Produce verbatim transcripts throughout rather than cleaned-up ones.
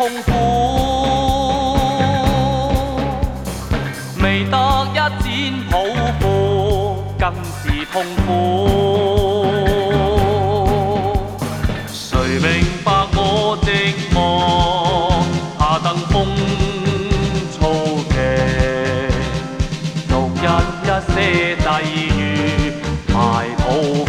痛苦，未得一展抱負，更是痛苦。誰明白我寂寞？下等風燥劇，錄印一些際遇埋抱負。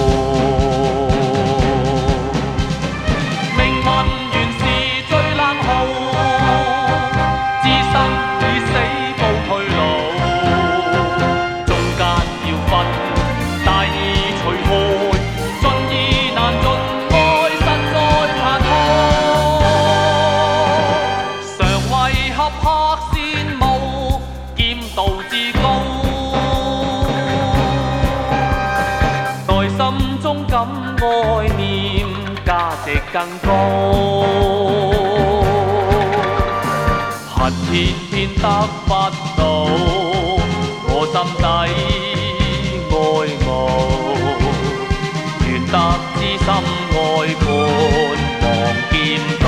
感愛念價值更高，恨偏偏得不到，我心底愛慕，願得知心愛伴望見到。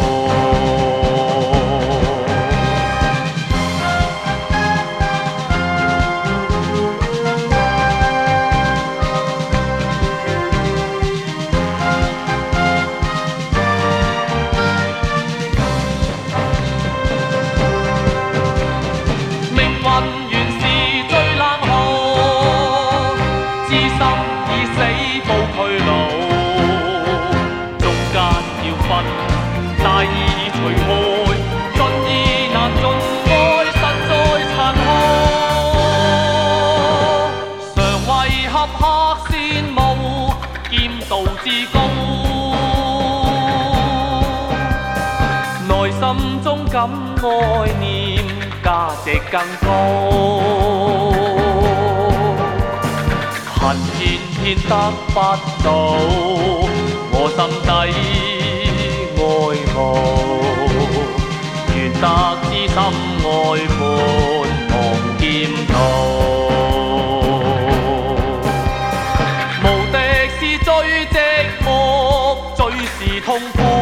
大意除害，盡意難盡愛，實在殘酷。常為合拍羨慕，劍道至高。內心中感愛念，價值更高。恨偏偏得不到，我心底愛慕，願得知心愛伴望見到。無敵是最寂寞，最是痛苦。